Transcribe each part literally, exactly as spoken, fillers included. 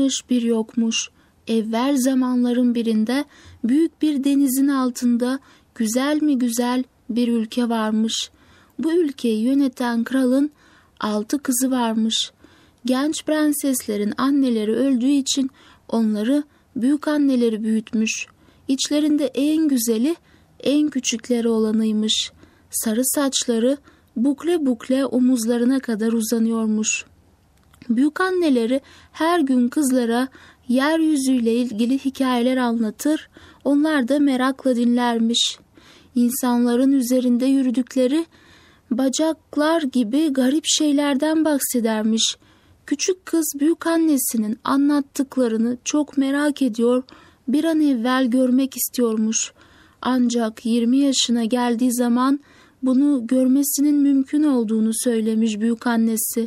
varmış bir yokmuş. Evvel zamanların birinde büyük bir denizin altında güzel mi güzel bir ülke varmış. Bu ülkeyi yöneten kralın altı kızı varmış. Genç prenseslerin anneleri öldüğü için onları büyük anneleri büyütmüş. İçlerinde en güzeli en küçükleri olanıymış. Sarı saçları bukle bukle omuzlarına kadar uzanıyormuş. Büyük anneleri her gün kızlara yeryüzüyle ilgili hikayeler anlatır, onlar da merakla dinlermiş. İnsanların üzerinde yürüdükleri bacaklar gibi garip şeylerden bahsedermiş. Küçük kız büyük annesinin anlattıklarını çok merak ediyor, bir an evvel görmek istiyormuş. Ancak yirmi yaşına geldiği zaman bunu görmesinin mümkün olduğunu söylemiş büyük annesi.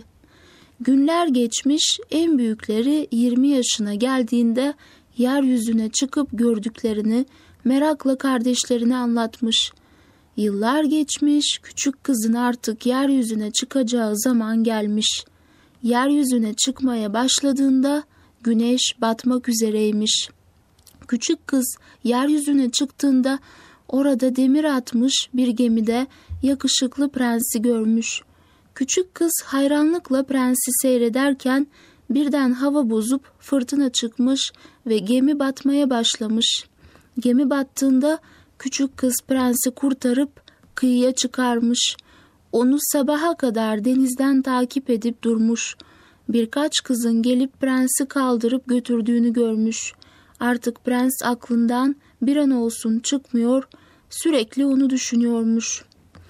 Günler geçmiş, en büyükleri yirmi yaşına geldiğinde yeryüzüne çıkıp gördüklerini merakla kardeşlerine anlatmış. Yıllar geçmiş, küçük kızın artık yeryüzüne çıkacağı zaman gelmiş. Yeryüzüne çıkmaya başladığında güneş batmak üzereymiş. Küçük kız yeryüzüne çıktığında orada demir atmış bir gemide yakışıklı prensi görmüş. Küçük kız hayranlıkla prensi seyrederken birden hava bozup fırtına çıkmış ve gemi batmaya başlamış. Gemi battığında küçük kız prensi kurtarıp kıyıya çıkarmış. Onu sabaha kadar denizden takip edip durmuş. Birkaç kızın gelip prensi kaldırıp götürdüğünü görmüş. Artık prens aklından bir an olsun çıkmıyor, sürekli onu düşünüyormuş.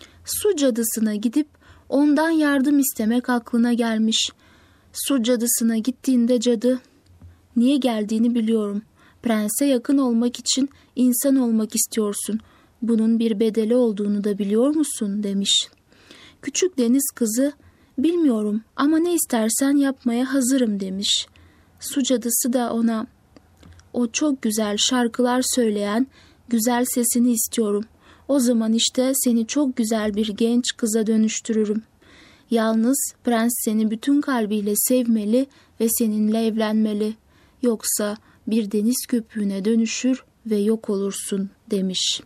Su cadısına gidip ondan yardım istemek aklına gelmiş. Su cadısına gittiğinde cadı, "Niye geldiğini biliyorum. Prense yakın olmak için insan olmak istiyorsun. Bunun bir bedeli olduğunu da biliyor musun?" demiş. Küçük deniz kızı, "Bilmiyorum ama ne istersen yapmaya hazırım." demiş. Su cadısı da ona, "O çok güzel şarkılar söyleyen güzel sesini istiyorum. O zaman işte seni çok güzel bir genç kıza dönüştürürüm. Yalnız prens seni bütün kalbiyle sevmeli ve seninle evlenmeli. Yoksa bir deniz köpüğüne dönüşür ve yok olursun." demiş.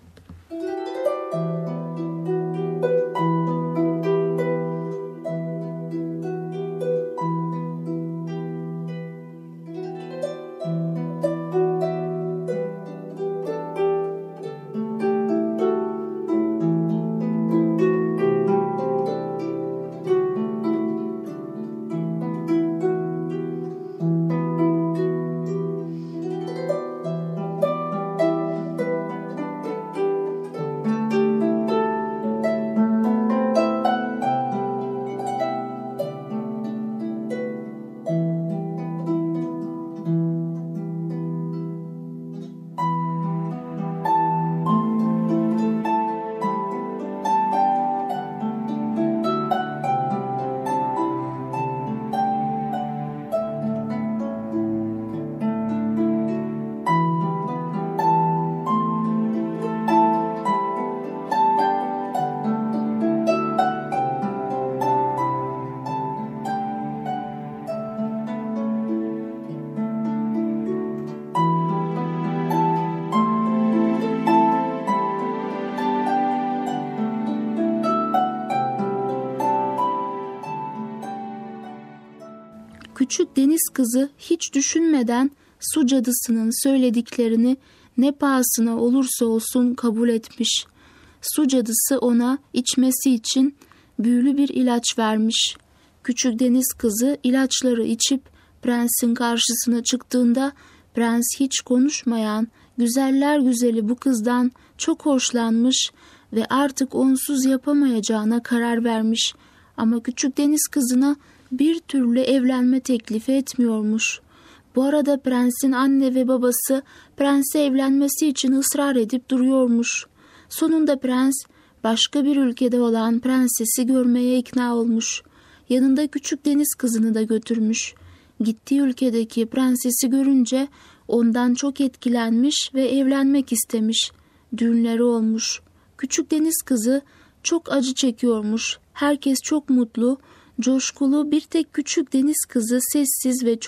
Küçük deniz kızı hiç düşünmeden su cadısının söylediklerini ne pahasına olursa olsun kabul etmiş. Su cadısı ona içmesi için büyülü bir ilaç vermiş. Küçük deniz kızı ilaçları içip prensin karşısına çıktığında prens hiç konuşmayan güzeller güzeli bu kızdan çok hoşlanmış ve artık onsuz yapamayacağına karar vermiş. Ama küçük deniz kızına bir türlü evlenme teklifi etmiyormuş. Bu arada prensin anne ve babası prense evlenmesi için ısrar edip duruyormuş. Sonunda prens başka bir ülkede olan prensesi görmeye ikna olmuş. Yanında küçük deniz kızını da götürmüş. Gittiği ülkedeki prensesi görünce ondan çok etkilenmiş ve evlenmek istemiş. Düğünleri olmuş. Küçük deniz kızı çok acı çekiyormuş. Herkes çok mutlu, coşkulu, bir tek küçük deniz kızı sessiz ve çok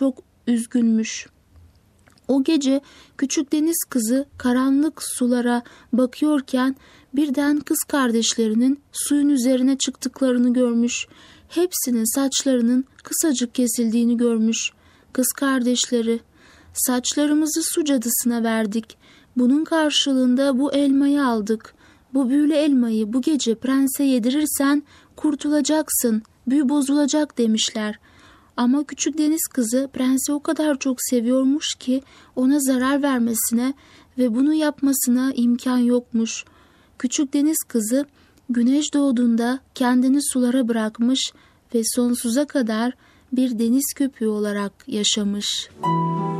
üzgünmüş. O gece küçük deniz kızı karanlık sulara bakıyorken birden kız kardeşlerinin suyun üzerine çıktıklarını görmüş. Hepsinin saçlarının kısacık kesildiğini görmüş. Kız kardeşleri, saçlarımızı su cadısına verdik. Bunun karşılığında bu elmayı aldık. Bu büyülü elmayı bu gece prense yedirirsen kurtulacaksın, büyü bozulacak demişler. Ama küçük deniz kızı prensi o kadar çok seviyormuş ki ona zarar vermesine ve bunu yapmasına imkan yokmuş. Küçük deniz kızı güneş doğduğunda kendini sulara bırakmış ve sonsuza kadar bir deniz köpüğü olarak yaşamış.